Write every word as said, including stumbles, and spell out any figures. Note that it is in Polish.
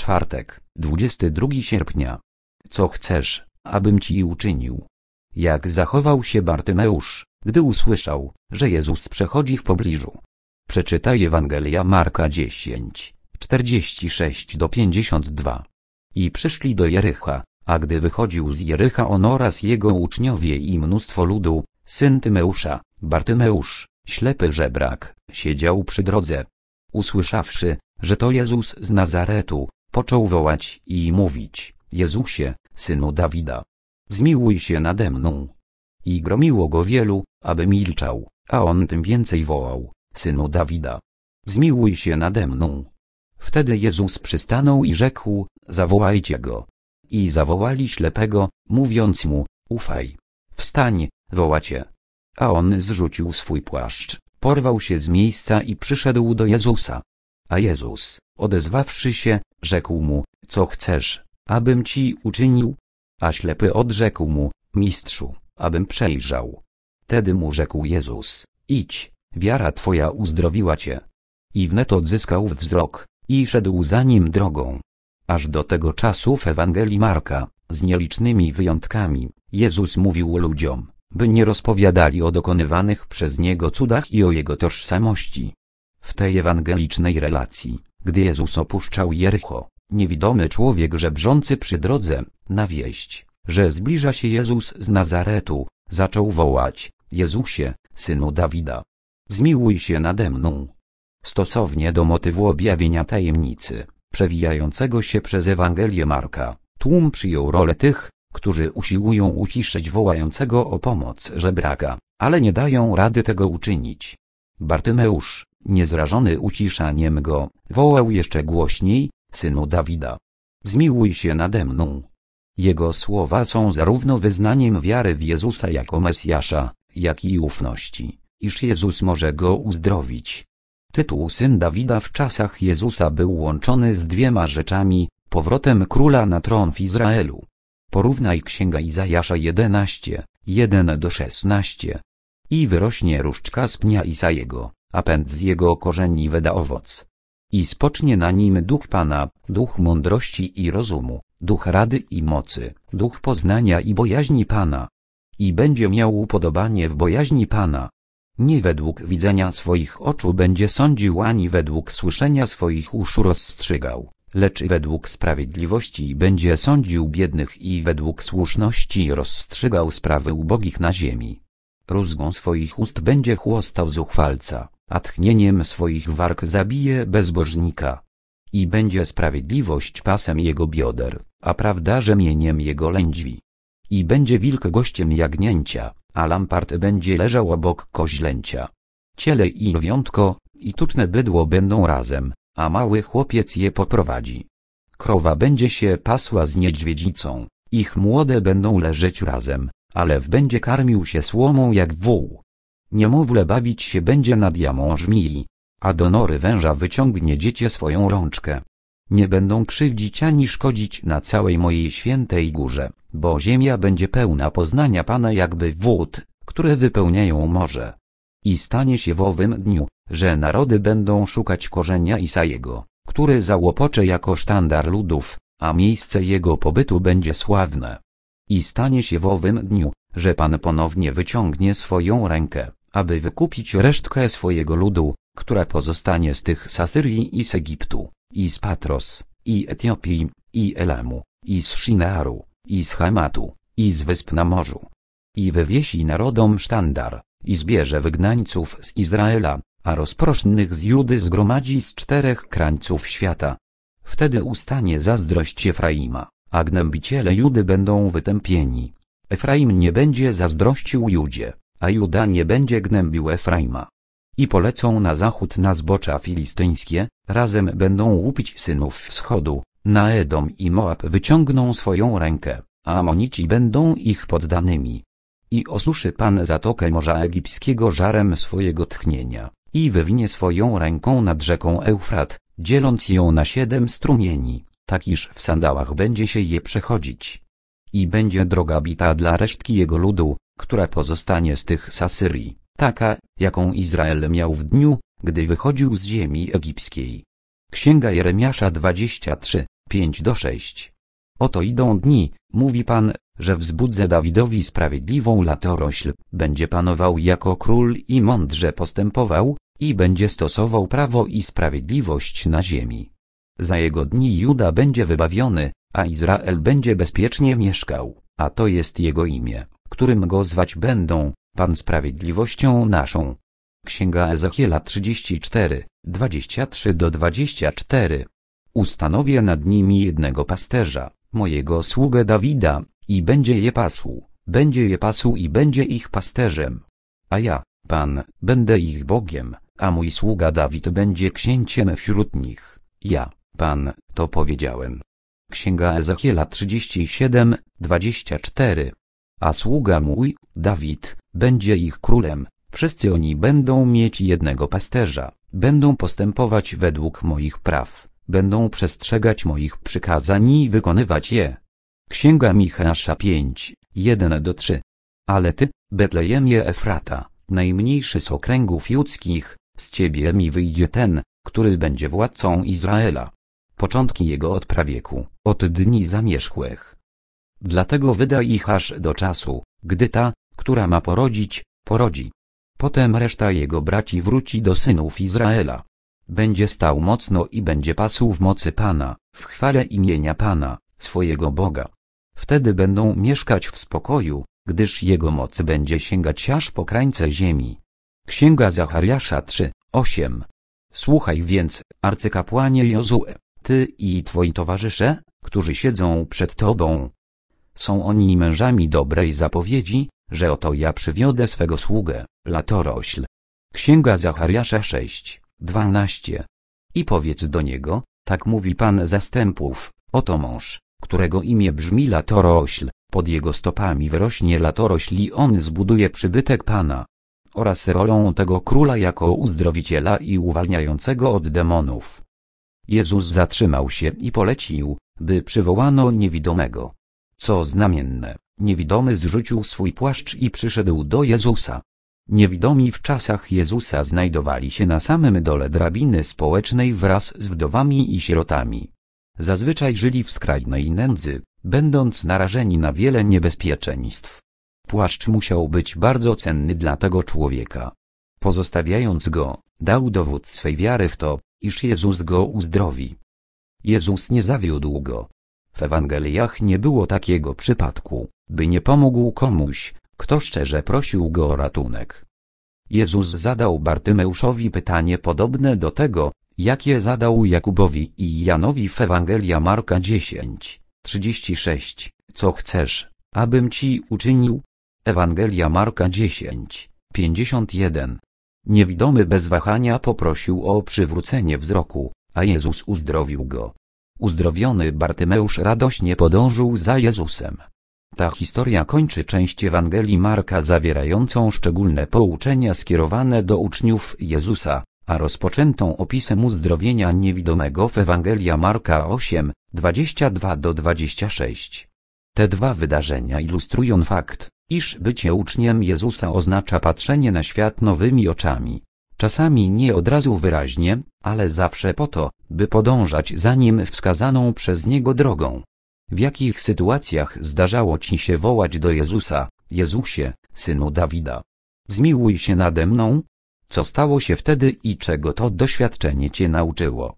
Czwartek, dwudziestego drugiego sierpnia. Co chcesz, abym ci uczynił? Jak zachował się Bartymeusz, gdy usłyszał, że Jezus przechodzi w pobliżu? Przeczytaj Ewangelia Marka dziesięć, czterdzieści sześć do pięćdziesiąt dwa. I przyszli do Jericha, a gdy wychodził z Jericha on oraz jego uczniowie i mnóstwo ludu, syn Tymeusza, Bartymeusz, ślepy żebrak, siedział przy drodze. Usłyszawszy, że to Jezus z Nazaretu, począł wołać i mówić: Jezusie, synu Dawida, zmiłuj się nade mną. I gromiło go wielu, aby milczał, a on tym więcej wołał: synu Dawida, zmiłuj się nade mną. Wtedy Jezus przystanął i rzekł: zawołajcie go. I zawołali ślepego, mówiąc mu: ufaj, wstań, woła cię. A on zrzucił swój płaszcz, porwał się z miejsca i przyszedł do Jezusa. A Jezus, odezwawszy się, rzekł mu: co chcesz, abym ci uczynił? A ślepy odrzekł mu: mistrzu, abym przejrzał. Tedy mu rzekł Jezus: idź, wiara twoja uzdrowiła cię. I wnet odzyskał wzrok, i szedł za nim drogą. Aż do tego czasu w Ewangelii Marka, z nielicznymi wyjątkami, Jezus mówił ludziom, by nie rozpowiadali o dokonywanych przez Niego cudach i o Jego tożsamości. W tej ewangelicznej relacji, gdy Jezus opuszczał Jericho, niewidomy człowiek żebrzący przy drodze, na wieść, że zbliża się Jezus z Nazaretu, zaczął wołać: Jezusie, synu Dawida, zmiłuj się nade mną. Stosownie do motywu objawienia tajemnicy, przewijającego się przez Ewangelię Marka, tłum przyjął rolę tych, którzy usiłują uciszyć wołającego o pomoc żebraka, ale nie dają rady tego uczynić. Bartymeusz, niezrażony uciszaniem go, wołał jeszcze głośniej: synu Dawida, zmiłuj się nade mną. Jego słowa są zarówno wyznaniem wiary w Jezusa jako Mesjasza, jak i ufności, iż Jezus może go uzdrowić. Tytuł syn Dawida w czasach Jezusa był łączony z dwiema rzeczami: powrotem króla na tron w Izraelu. Porównaj Księga Izajasza jedenaście, jeden do szesnastu. I wyrośnie różdżka z pnia Isajego, a pęd z jego korzeni wyda owoc. I spocznie na nim duch Pana, duch mądrości i rozumu, duch rady i mocy, duch poznania i bojaźni Pana. I będzie miał upodobanie w bojaźni Pana. Nie według widzenia swoich oczu będzie sądził, ani według słyszenia swoich uszu rozstrzygał, lecz według sprawiedliwości będzie sądził biednych i według słuszności rozstrzygał sprawy ubogich na ziemi. Rózgą swoich ust będzie chłostał zuchwalca, a tchnieniem swoich warg zabije bezbożnika. I będzie sprawiedliwość pasem jego bioder, a prawda rzemieniem jego lędźwi. I będzie wilk gościem jagnięcia, a lampart będzie leżał obok koźlęcia. Ciele i lwiątko, i tuczne bydło będą razem, a mały chłopiec je poprowadzi. Krowa będzie się pasła z niedźwiedzicą, ich młode będą leżeć razem, a lew będzie karmił się słomą jak wół. Niemowlę bawić się będzie nad jamą żmii, a do nory węża wyciągnie dziecię swoją rączkę. Nie będą krzywdzić ani szkodzić na całej mojej świętej górze, bo ziemia będzie pełna poznania Pana jakby wód, które wypełniają morze. I stanie się w owym dniu, że narody będą szukać korzenia Isajego, który załopocze jako sztandar ludów, a miejsce jego pobytu będzie sławne. I stanie się w owym dniu, że Pan ponownie wyciągnie swoją rękę, aby wykupić resztkę swojego ludu, która pozostanie z tych z Asyrii i z Egiptu, i z Patros, i Etiopii, i Elamu, i z Shinearu, i z Hamatu, i z wysp na morzu. I wywiesi narodom sztandar, i zbierze wygnańców z Izraela, a rozprosznych z Judy zgromadzi z czterech krańców świata. Wtedy ustanie zazdrość Efraima, a gnębiciele Judy będą wytępieni. Efraim nie będzie zazdrościł Judzie, a Juda nie będzie gnębił Efraima. I polecą na zachód na zbocza filistyńskie, razem będą łupić synów wschodu, na Edom i Moab wyciągną swoją rękę, a Amonici będą ich poddanymi. I osuszy Pan zatokę Morza Egipskiego żarem swojego tchnienia, i wywinie swoją ręką nad rzeką Eufrat, dzieląc ją na siedem strumieni, tak iż w sandałach będzie się je przechodzić. I będzie droga bita dla resztki jego ludu, która pozostanie z tych z Asyrii, taka, jaką Izrael miał w dniu, gdy wychodził z ziemi egipskiej. Księga Jeremiasza dwadzieścia trzy, pięć do sześciu. Oto idą dni, mówi Pan, że wzbudzę Dawidowi sprawiedliwą latorośl, będzie panował jako król i mądrze postępował, i będzie stosował prawo i sprawiedliwość na ziemi. Za jego dni Juda będzie wybawiony, a Izrael będzie bezpiecznie mieszkał, a to jest jego imię, którym go zwać będą, Pan sprawiedliwością naszą. Księga Ezechiela trzydzieści cztery, dwadzieścia trzy do dwudziestu czterech. Ustanowię nad nimi jednego pasterza, mojego sługę Dawida, i będzie je pasł, będzie je pasł i będzie ich pasterzem. A ja, Pan, będę ich Bogiem, a mój sługa Dawid będzie księciem wśród nich. Ja, Pan, to powiedziałem. Księga Ezechiela trzydzieści siedem, dwadzieścia cztery. A sługa mój, Dawid, będzie ich królem, wszyscy oni będą mieć jednego pasterza, będą postępować według moich praw, będą przestrzegać moich przykazań i wykonywać je. Księga Micheasza pięć, jeden do trzech. Ale ty, Betlejemie Efrata, najmniejszy z okręgów judzkich, z ciebie mi wyjdzie ten, który będzie władcą Izraela. Początki jego od prawieku, od dni zamierzchłych. Dlatego wyda ich aż do czasu, gdy ta, która ma porodzić, porodzi. Potem reszta jego braci wróci do synów Izraela. Będzie stał mocno i będzie pasł w mocy Pana, w chwale imienia Pana, swojego Boga. Wtedy będą mieszkać w spokoju, gdyż jego moc będzie sięgać aż po krańce ziemi. Księga Zachariasza trzy, osiem. Słuchaj więc, arcykapłanie Jozue, ty i twoi towarzysze, którzy siedzą przed tobą. Są oni mężami dobrej zapowiedzi, że oto ja przywiodę swego sługę, latorośl. Księga Zachariasza sześć, dwanaście. I powiedz do niego, tak mówi Pan zastępów, oto mąż, którego imię brzmi latorośl, pod jego stopami wyrośnie latorośl i on zbuduje przybytek Pana. Oraz rolą tego króla jako uzdrowiciela i uwalniającego od demonów. Jezus zatrzymał się i polecił, by przywołano niewidomego. Co znamienne, niewidomy zrzucił swój płaszcz i przyszedł do Jezusa. Niewidomi w czasach Jezusa znajdowali się na samym dole drabiny społecznej wraz z wdowami i sierotami. Zazwyczaj żyli w skrajnej nędzy, będąc narażeni na wiele niebezpieczeństw. Płaszcz musiał być bardzo cenny dla tego człowieka. Pozostawiając go, dał dowód swej wiary w to, iż Jezus go uzdrowi. Jezus nie zawiódł go. W Ewangeliach nie było takiego przypadku, by nie pomógł komuś, kto szczerze prosił go o ratunek. Jezus zadał Bartymeuszowi pytanie podobne do tego, jakie zadał Jakubowi i Janowi w Ewangelia Marka dziesięć, trzydzieści sześć. Co chcesz, abym ci uczynił? Ewangelia Marka dziesięć, pięćdziesiąt jeden. Niewidomy bez wahania poprosił o przywrócenie wzroku, a Jezus uzdrowił go. Uzdrowiony Bartymeusz radośnie podążył za Jezusem. Ta historia kończy część Ewangelii Marka zawierającą szczególne pouczenia skierowane do uczniów Jezusa, a rozpoczętą opisem uzdrowienia niewidomego w Ewangelia Marka osiem, dwadzieścia dwa do dwudziestu sześciu. Te dwa wydarzenia ilustrują fakt, iż bycie uczniem Jezusa oznacza patrzenie na świat nowymi oczami. Czasami nie od razu wyraźnie, ale zawsze po to, by podążać za Nim wskazaną przez Niego drogą. W jakich sytuacjach zdarzało ci się wołać do Jezusa, Jezusie, Synu Dawida? Zmiłuj się nade mną? Co stało się wtedy i czego to doświadczenie cię nauczyło?